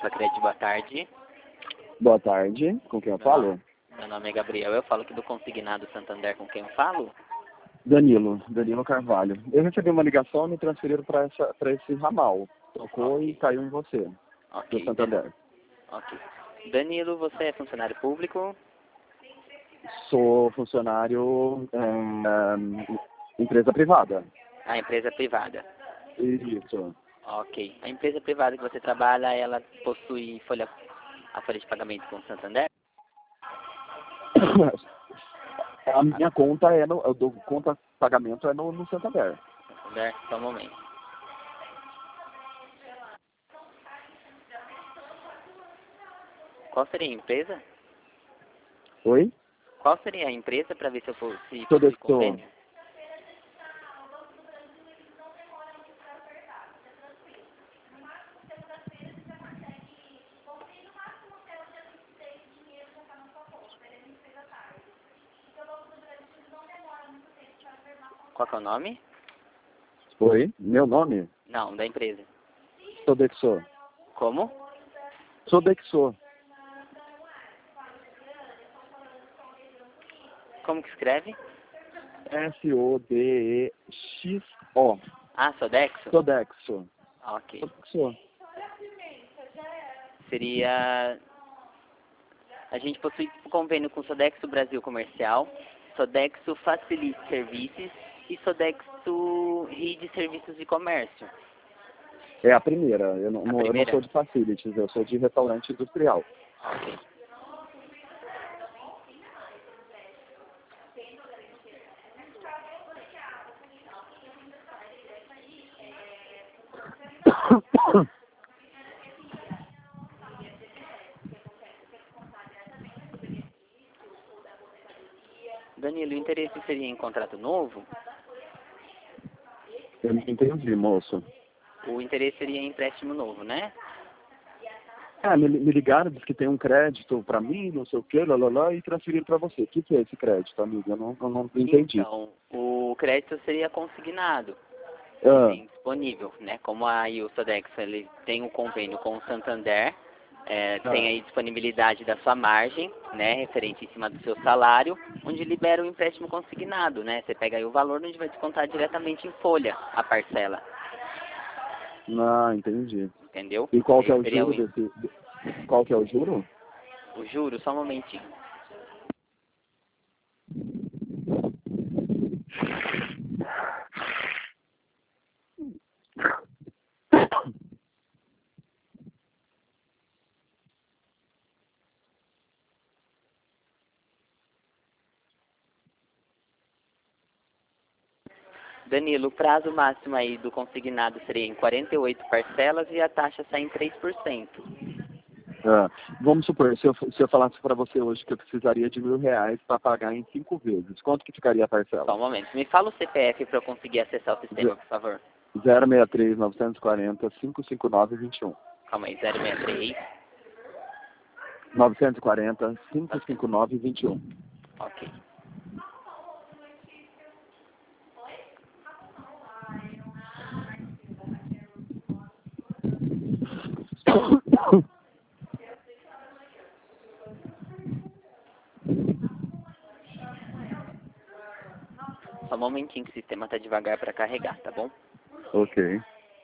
Sacred, boa tarde. Boa tarde, com quem eu falo? Meu nome é Gabriel, eu falo aqui do Consignado Santander, com quem eu falo? Danilo Carvalho. Eu recebi uma ligação e me transferiram para esse ramal. Tocou e caiu em você, do Santander. Ok. Danilo, você é funcionário público? Sou funcionário empresa privada. A empresa privada. Isso. Ok. A empresa privada que você trabalha, ela possui a folha de pagamento com o Santander? A minha conta conta pagamento é no Santander. Santander, só um momento. Qual seria a empresa? Oi? Qual seria a empresa para ver se eu fosse Sodexo. convênio? Qual que é o nome? Oi? Meu nome? Não, da empresa. Sodexo. Como? Sodexo. Como que escreve? Sodexo. Ah, Sodexo? Sodexo. Ok. Sodexo. Seria... A gente possui convênio com Sodexo Brasil Comercial, Sodexo Facilite Services e Sodexo RID Serviços de Comércio. É a primeira. Eu não sou de facilities, eu sou de restaurante industrial. Ok. Danilo, o interesse seria em contrato novo? Eu não entendi, moço. O interesse seria em empréstimo novo, né? Me ligaram, disse que tem um crédito pra mim, não sei o que, e transferiram pra você. O que é esse crédito, amigo? Eu não entendi. Então, o crédito seria consignado. Tem disponível, né? Como aí o Sodexo ele tem um convênio com o Santander, tem aí disponibilidade da sua margem, né? Referente em cima do seu salário, onde libera o empréstimo consignado, né? Você pega aí o valor, onde vai descontar diretamente em folha a parcela. Ah, entendi. Entendeu? E qual que é o juro desse... Qual que é o juro? O juro, só um momentinho. Danilo, o prazo máximo aí do consignado seria em 48 parcelas e a taxa sai em 3%. Vamos supor, se eu falasse para você hoje que eu precisaria de R$ 1.000 para pagar em 5 vezes, quanto que ficaria a parcela? Só um momento. Me fala o CPF para eu conseguir acessar o sistema, por favor. 063 940 559 21. Calma aí, 063. 940 559 21. Ok. Só um momentinho que o sistema tá devagar para carregar, tá bom? Ok.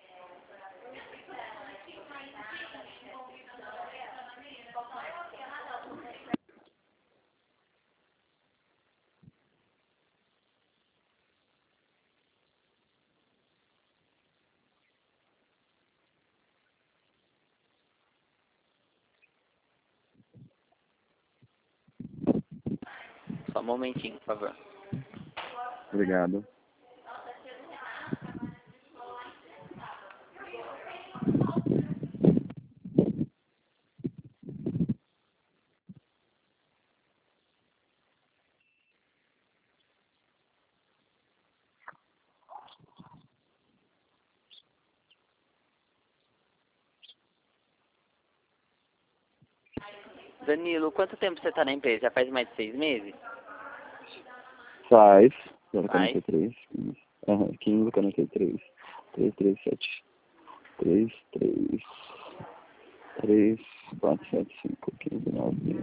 Só um momentinho, por favor. Obrigado. Danilo, quanto tempo você tá na empresa? Já faz mais de 6 meses? Faz. Faz? 43. 15, 43. 337. 33. 34751591.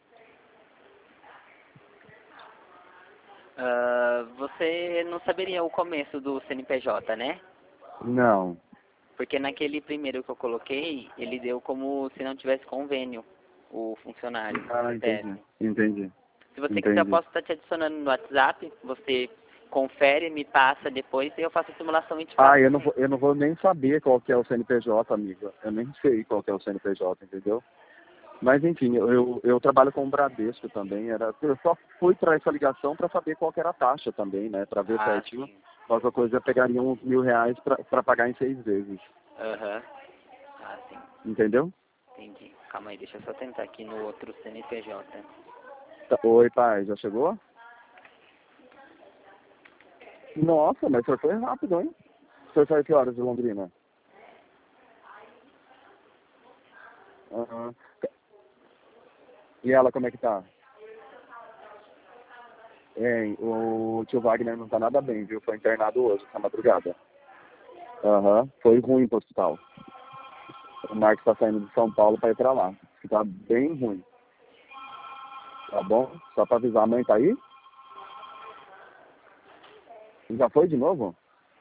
Você não saberia o começo do CNPJ, né? Não. Porque naquele primeiro que eu coloquei, ele deu como se não tivesse convênio, o funcionário. Ah, entendi. Se você quiser, eu posso estar te adicionando no WhatsApp, você confere, me passa depois e eu faço a simulação e te passo. Eu não vou nem saber qual que é o CNPJ, amiga. Eu nem sei qual que é o CNPJ, entendeu? Mas enfim, eu trabalho com o Bradesco também. Eu só fui para essa ligação para saber qual que era a taxa também, né? Para ver certinho. Sim. Qualquer coisa eu pegaria uns R$1.000 para pagar em 6 vezes. Sim. Entendeu? Entendi. Calma aí, deixa eu só tentar aqui no outro CNPJ. Oi, pai, já chegou? Nossa, mas o senhor foi rápido, hein? O senhor saiu que horas de Londrina? E ela, como é que tá? O tio Wagner não tá nada bem, viu? Foi internado hoje, essa madrugada. Foi ruim pro hospital. O Marcos tá saindo de São Paulo pra ir pra lá. Que tá bem ruim. Tá bom? Só pra avisar, a mãe tá aí? Já foi de novo?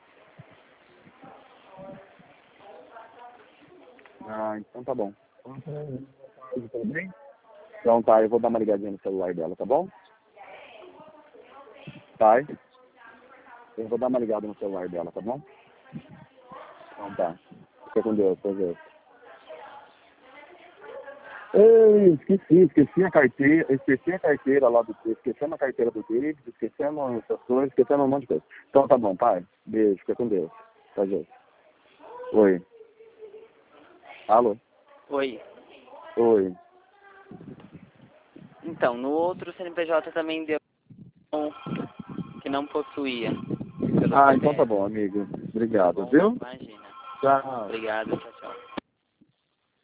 Então tá bom. Tudo bem? Então tá, eu vou dar uma ligadinha no celular dela, tá bom? Pai? Eu vou dar uma ligada no celular dela, tá bom? Então tá. Fica com Deus, prazer. Ei, esqueci a carteira lá esquecemos a carteira do David, esquecemos essas coisas, esquecemos um monte de coisa. Então tá bom, pai. Beijo, fica com Deus. Prazer. Oi. Alô? Oi. Então, no outro CNPJ também deu que não possuía. Então tá bom, amigo. Obrigado, viu? Imagina. Tchau. Obrigado, tchau.